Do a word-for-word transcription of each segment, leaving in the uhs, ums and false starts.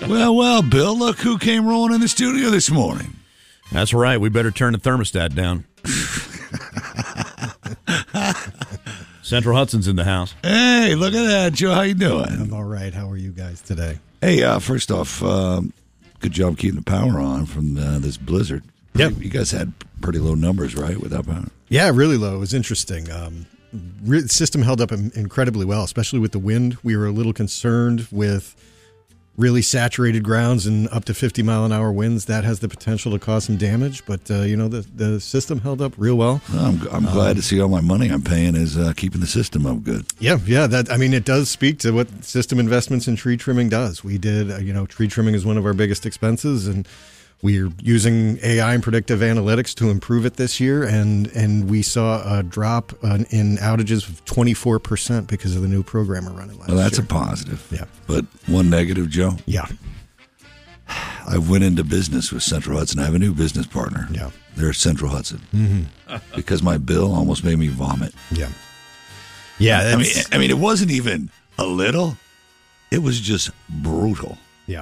Well, well, Bill, look who came rolling in the studio this morning. That's right. We better turn the thermostat down. Central Hudson's in the house. Hey, look at that, Joe. How you doing? I'm all right. How are you guys today? Hey, uh, first off, um, good job keeping the power on from uh, this blizzard. Yep. You guys had pretty low numbers, right, without power? Yeah, really low. It was interesting. Um, re- the system held up incredibly well, especially with the wind. We were a little concerned with really saturated grounds and up to fifty mile an hour winds. That has the potential to cause some damage, but uh, you know the the system held up real well. well I'm, I'm glad um, to see all my money I'm paying is uh, keeping the system up good. Yeah, yeah. That I mean, it does speak to what system investments in tree trimming does. We did, uh, you know, tree trimming is one of our biggest expenses, and we're using A I and predictive analytics to improve it this year, and and we saw a drop uh, in outages of twenty-four percent because of the new program we're running last year. Well, that's year. a positive. Yeah. But one negative, Joe? Yeah. I went into business with Central Hudson. I have a new business partner. Yeah. They're Central Hudson. Mm-hmm. Because my bill almost made me vomit. Yeah. Yeah. I mean, I mean, it wasn't even a little. It was just brutal. Yeah.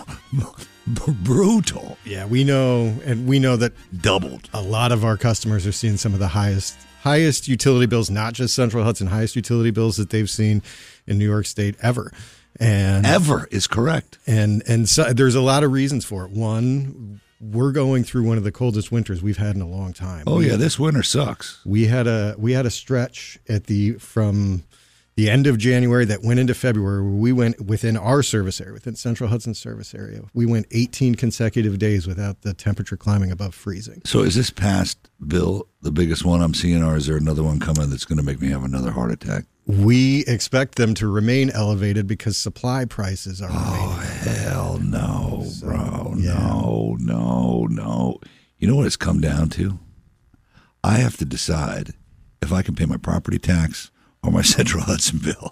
Brutal. Yeah, we know, and we know that doubled. A lot of our customers are seeing some of the highest highest utility bills, not just Central Hudson, highest utility bills that they've seen in New York State ever. And ever is correct. And and so, there's a lot of reasons for it. One, we're going through one of the coldest winters we've had in a long time. Oh we, yeah, this winter sucks. We had a we had a stretch at the from the end of January that went into February, where we went within our service area, within Central Hudson service area, we went eighteen consecutive days without the temperature climbing above freezing. So is this past, Bill, the biggest one I'm seeing, or is there another one coming that's going to make me have another heart attack? We expect them to remain elevated because supply prices are remaining. Oh, hell no, so, bro. Yeah. No, no, no. You know what it's come down to? I have to decide if I can pay my property tax or my Central Hudson bill.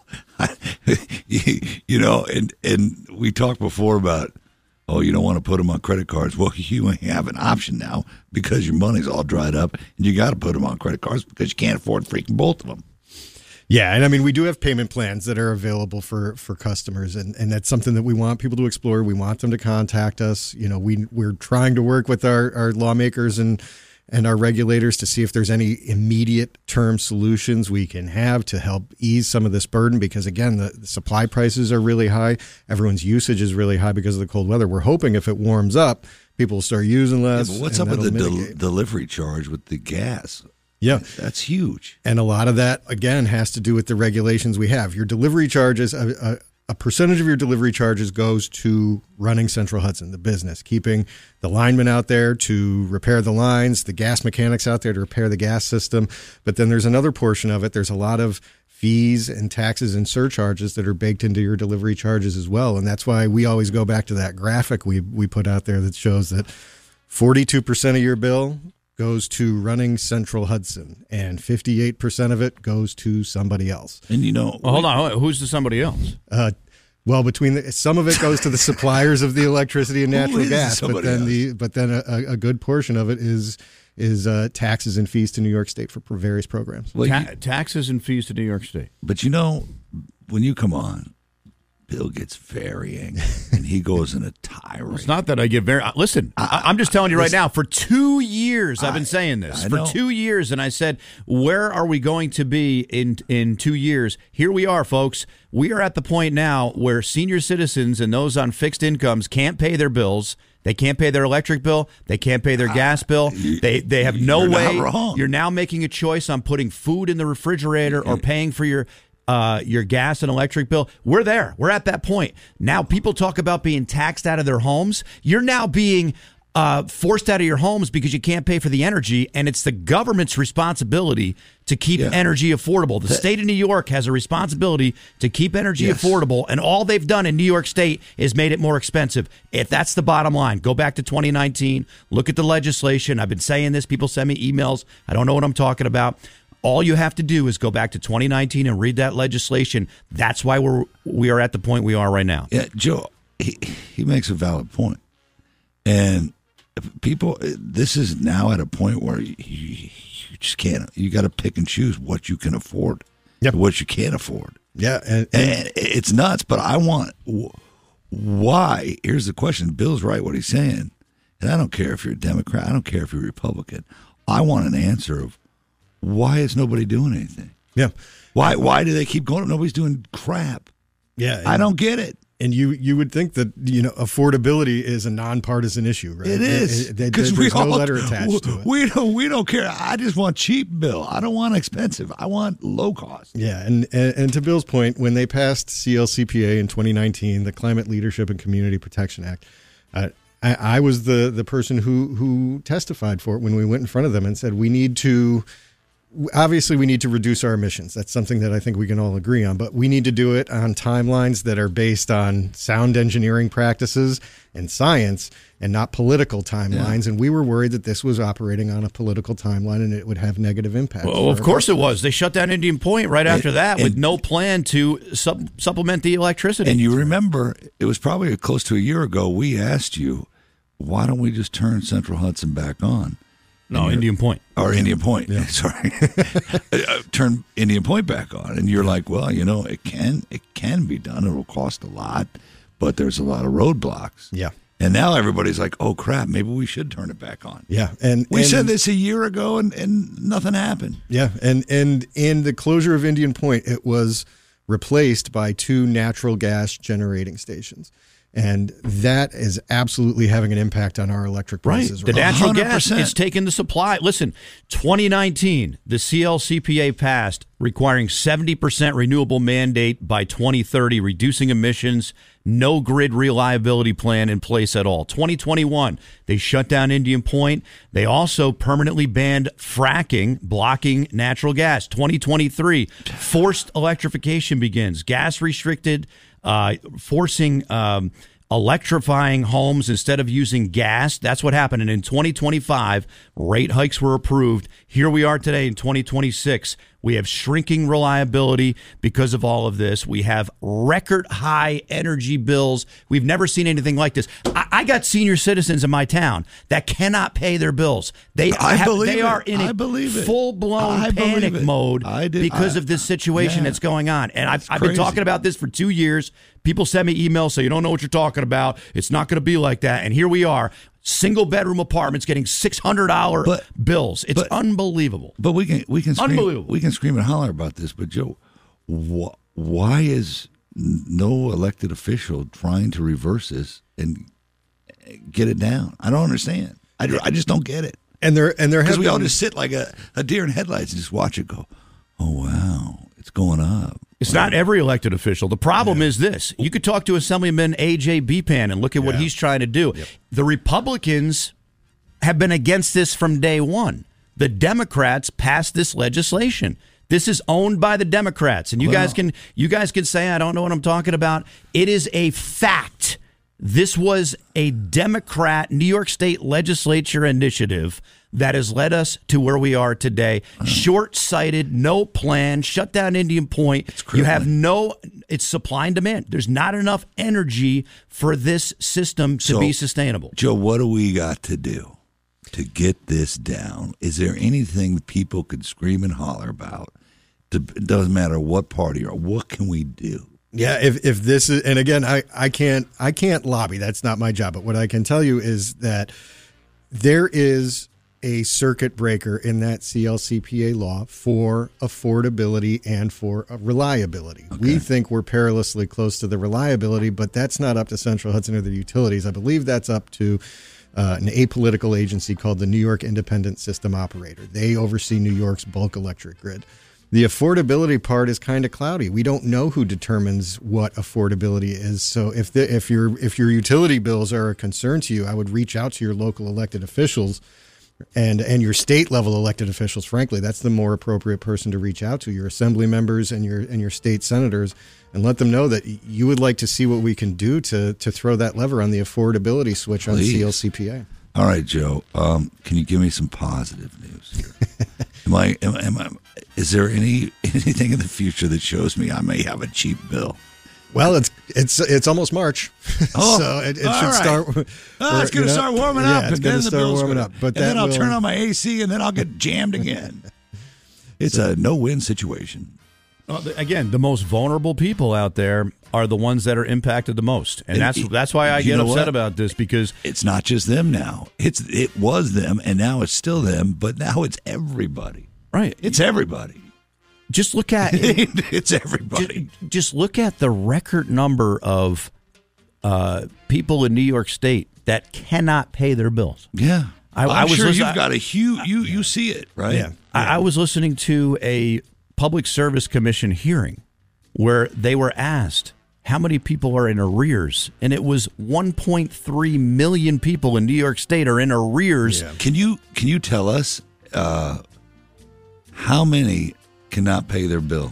You know, and, and we talked before about, oh, you don't want to put them on credit cards. Well, you have an option now because your money's all dried up, and you got to put them on credit cards because you can't afford freaking both of them. Yeah, and I mean, we do have payment plans that are available for, for customers, and, and that's something that we want people to explore. We want them to contact us. You know, we, we're trying to work with our, our lawmakers and and our regulators to see if there's any immediate term solutions we can have to help ease some of this burden, because again, the, the supply prices are really high. Everyone's usage is really high because of the cold weather. We're hoping if it warms up, people will start using less. Yeah, but what's up with the del- delivery charge with the gas? Yeah. That's huge. And a lot of that, again, has to do with the regulations we have. Your delivery charges, a, a, a percentage of your delivery charges goes to running Central Hudson, the business, keeping the linemen out there to repair the lines, the gas mechanics out there to repair the gas system. But then there's another portion of it. There's a lot of fees and taxes and surcharges that are baked into your delivery charges as well. And that's why we always go back to that graphic we we put out there that shows that forty-two percent of your bill goes to running Central Hudson, and fifty-eight percent of it goes to somebody else. And you know, well, hold on, who's the somebody else? Uh, well, between the, some of it goes to the suppliers of the electricity and natural gas, but then else? the but then a, a good portion of it is is uh, taxes and fees to New York State for various programs. Well, Ta- taxes and fees to New York State. But you know, when you come on, Bill gets very angry, and he goes in a tirade. It's not that I get very... Listen, I, I'm just telling you right now, for two years I've been saying this. I for know. two years, and I said, where are we going to be in, in two years? Here we are, folks. We are at the point now where senior citizens and those on fixed incomes can't pay their bills. They can't pay their electric bill. They can't pay their gas bill. They they have no You're way. not wrong. You're now making a choice on putting food in the refrigerator or paying for your... Uh, your gas and electric bill. We're there. We're at that point. Now people talk about being taxed out of their homes. You're now being uh, forced out of your homes because you can't pay for the energy, and it's the government's responsibility to keep Yeah. energy affordable. The state of New York has a responsibility to keep energy Yes. affordable, and all they've done in New York State is made it more expensive. If that's the bottom line, go back to twenty nineteen, look at the legislation. I've been saying this. People send me emails. I don't know what I'm talking about. All you have to do is go back to twenty nineteen and read that legislation. That's why we're we are at the point we are right now. Yeah, Joe, he, he makes a valid point. And people, this is now at a point where you, you just can't, you got to pick and choose what you can afford, Yep. what you can't afford. Yeah, and, And it's nuts, but I want, why? Here's the question. Bill's right what he's saying. And I don't care if you're a Democrat. I don't care if you're a Republican. I want an answer of why is nobody doing anything? Yeah. Why Why do they keep going up? Nobody's doing crap. Yeah. I don't get it. And you, you would think that, you know, affordability is a nonpartisan issue, right? It is. Because there's no letter attached to it. We don't, we don't care. I just want cheap, Bill. I don't want expensive. I want low cost. Yeah. And, and, and to Bill's point, when they passed C L C P A in twenty nineteen, the Climate Leadership and Community Protection Act, uh, I, I was the, the person who, who testified for it when we went in front of them and said, we need to, obviously we need to reduce our emissions. That's something that I think we can all agree on, but we need to do it on timelines that are based on sound engineering practices and science and not political timelines. Yeah. And we were worried that this was operating on a political timeline and it would have negative impacts. Well, of course it was. They shut down Indian Point right after and, that and, with no plan to sub- supplement the electricity. And you remember, it was probably close to a year ago, we asked you, why don't we just turn Central Hudson back on? No, Indian Point. Or Indian Point, yeah. Sorry. Turn Indian Point back on. And you're like, well, you know, it can it can be done. It will cost a lot, but there's a lot of roadblocks. Yeah. And now everybody's like, oh, crap, maybe we should turn it back on. Yeah. And we and, said this a year ago, and, and nothing happened. Yeah. And, and in the closure of Indian Point, it was replaced by two natural gas generating stations. And that is absolutely having an impact on our electric prices. Right. The natural one hundred percent. gas is taking the supply. Listen, twenty nineteen, the C L C P A passed requiring seventy percent renewable mandate by twenty thirty, reducing emissions, no grid reliability plan in place at all. twenty twenty-one, they shut down Indian Point. They also permanently banned fracking, blocking natural gas. twenty twenty-three, forced electrification begins. Gas restricted, uh, forcing um, electrifying homes instead of using gas. That's what happened. And in twenty twenty-five, rate hikes were approved. Here we are today in twenty twenty-six. We have shrinking reliability because of all of this. We have record high energy bills. We've never seen anything like this. I, I got senior citizens in my town that cannot pay their bills. They, I have, believe they it. are in I a believe it. full-blown I panic believe it. mode I did, because I, of this situation yeah. that's going on. And I've, I've crazy. been talking about this for two years. People send me emails, so you don't know what you're talking about. It's not going to be like that. And here we are. Single bedroom apartments getting six hundred dollars but, bills. It's but, unbelievable. But we can we can scream, unbelievable. We can scream and holler about this. But Joe, wh- why is no elected official trying to reverse this and get it down? I don't understand. I, I just don't get it. And there and there because have we been, all just sit like a, a deer in headlights and just watch it go. Oh wow, it's going up. It's not every elected official. The problem yeah. is this. You could talk to Assemblyman A J Bepan and look at yeah. what he's trying to do. Yep. The Republicans have been against this from day one. The Democrats passed this legislation. This is owned by the Democrats. And you well, guys can you guys can say, I don't know what I'm talking about. It is a fact. This was a Democrat New York State legislature initiative that has led us to where we are today. Short-sighted, no plan, shut down Indian Point. You have no, it's supply and demand. There's not enough energy for this system to so, be sustainable. Joe, what do we got to do to get this down? Is there anything that people could scream and holler about? It doesn't matter what party or what can we do? Yeah, if if this is, and again, I, I can't I can't lobby. That's not my job. But what I can tell you is that there is a circuit breaker in that C L C P A law for affordability and for reliability. Okay. We think we're perilously close to the reliability, but that's not up to Central Hudson or the utilities. I believe that's up to uh, an apolitical agency called the New York Independent System Operator. They oversee New York's bulk electric grid. The affordability part is kind of cloudy. We don't know who determines what affordability is. So if the, if your if your utility bills are a concern to you, I would reach out to your local elected officials and and your state level elected officials. Frankly, that's the more appropriate person to reach out to, your assembly members and your and your state senators, and let them know that you would like to see what we can do to to throw that lever on the affordability switch on Please. C L C P A. All right, Joe. Um, can you give me some positive news here? am I? Am, am I? Is there any anything in the future that shows me I may have a cheap bill? Well, it's it's it's almost March, oh, so it, it should right. start. Oh, it's going to start warming yeah, up, it's and then the start bill's warming gonna, up. But and then I'll will, turn on my A C, and then I'll get jammed again. It's so, a no-win situation. Uh, the- again, the most vulnerable people out there are the ones that are impacted the most, and And that's it- that's why I you get know upset what? about this because It's not just them now. It's it was them, and now it's still them. But now it's everybody. right, It's everybody. just look at It's everybody. Ju- just look at the record number of uh, people in New York State that cannot pay their bills. Yeah, I- I'm I was sure listen- you've got a huge. You you see it, right? Yeah. I, I was listening to a Public Service Commission hearing where they were asked how many people are in arrears, and it was one point three million people in New York State are in arrears. Yeah. Can you can you tell us uh, how many cannot pay their bill?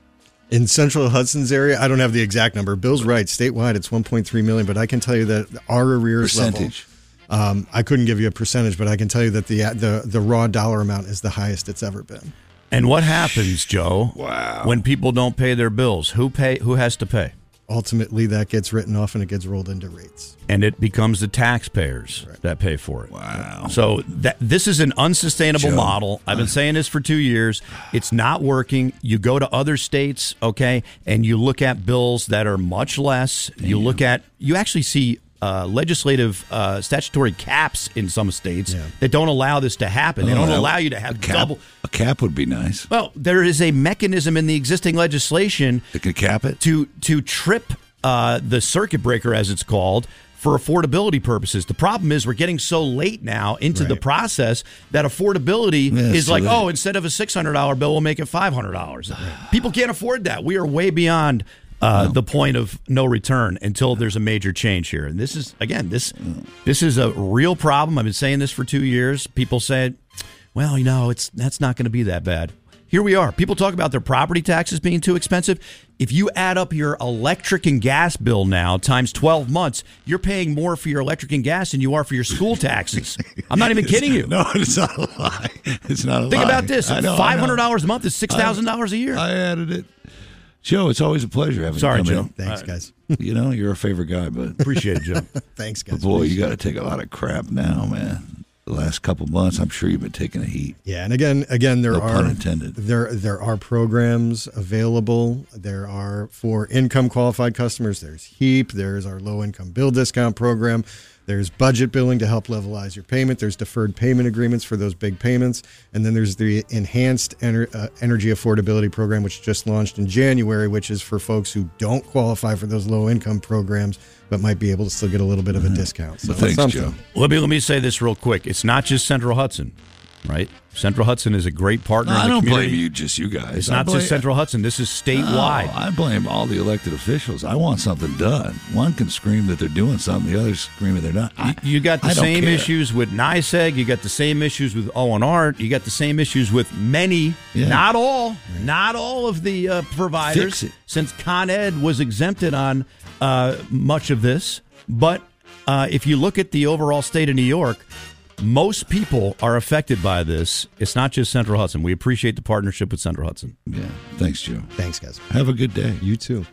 In Central Hudson's area, I don't have the exact number. Bill's right. Statewide, it's one point three million, but I can tell you that our arrears Percentage. level, um, I couldn't give you a percentage, but I can tell you that the the the raw dollar amount is the highest it's ever been. And what happens, Joe? Wow. When people don't pay their bills, who pay? Who has to pay? Ultimately, that gets written off and it gets rolled into rates. And it becomes the taxpayers that pay for it. Wow. So that this is an unsustainable Joe, model. I've been saying this for two years. It's not working. You go to other states, okay, and you look at bills that are much less. You look at you actually see uh, legislative uh, statutory caps in some states Yeah. that don't allow this to happen. They Oh, don't that- allow you to a have cap, double. A cap would be nice. Well, there is a mechanism in the existing legislation They could cap it. to to trip uh, the circuit breaker, as it's called, for affordability purposes. The problem is we're getting so late now into the Right. process that affordability Yeah, is so like, they- oh, instead of a six hundred dollars bill, we'll make it five hundred dollars. People can't afford that. We are way beyond uh, the point of no return until there's a major change here. And this is, again, this this is a real problem. I've been saying this for two years. People say, well, you know, it's that's not going to be that bad. Here we are. People talk about their property taxes being too expensive. If you add up your electric and gas bill now times twelve months, you're paying more for your electric and gas than you are for your school taxes. I'm not even kidding you. No, it's not a lie. It's not a lie. Think about this. I know, I know. five hundred dollars a month is six thousand dollars a year. I added it. Joe, it's always a pleasure having Sorry, you come Joe. in. Thanks, guys. You know, you're a favorite guy, but Appreciate it, Joe. Thanks, guys. boy, you got to take a lot of crap now, man. The last couple months, I'm sure you've been taking a heat. Yeah, and again, again, there No are pun intended. there there are programs available. There are for income qualified customers. There's HEAP. There's our low income bill discount program. There's budget billing to help levelize your payment. There's deferred payment agreements for those big payments, and then there's the enhanced ener- uh, energy affordability program, which just launched in January, which is for folks who don't qualify for those low income programs but might be able to still get a little bit of a discount. So Well, thanks, that's Joe. something. Let me let me say this real quick. It's not just Central Hudson, right? Central Hudson is a great partner No, in I the don't community. blame you, just you guys. It's I not blame- just Central Hudson. This is statewide. No, I blame all the elected officials. I want something done. One can scream that they're doing something, the other scream that they're not. I, You got the I don't same care. issues with NYSEG. You got the same issues with O and R. You got the same issues with many, Yeah. not all, not all of the uh, providers, Fix it. since Con Ed was exempted on uh, much of this. But uh, if you look at the overall state of New York, most people are affected by this. It's not just Central Hudson. We appreciate the partnership with Central Hudson. Yeah. Thanks, Joe. Thanks, guys. Have a good day. You too.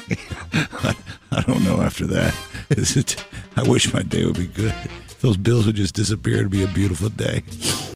I don't know after that. Is it, I wish my day would be good. If those bills would just disappear, it'd be a beautiful day.